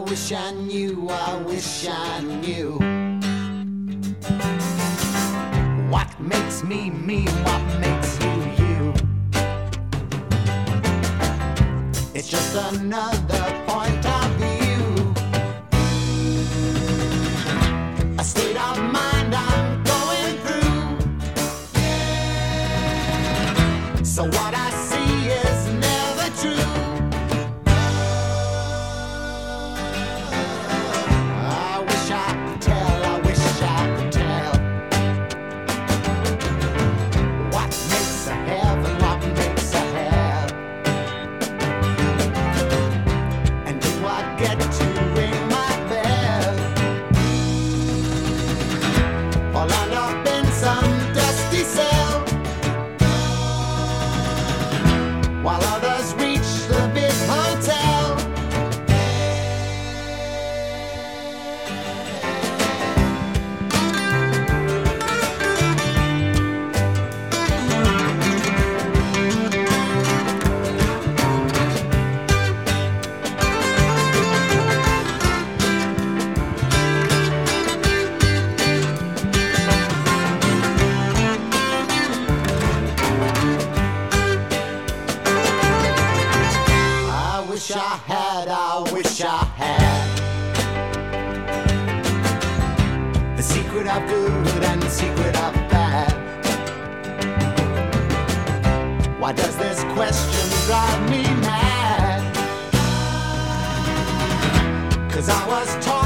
wish I knew, I wish I knew what makes me me, what makes you you. It's just another point of view, a state of mind I'm going through. So what I see is never true. I wish I could tell, I wish I could tell what makes a heaven, what makes a hell. And do I get to ring my bell, or land up in some dusty cell, while others reach the big hotel? I wish I had the secret of good and the secret of bad. Why does this question drive me mad? 'Cause I was taught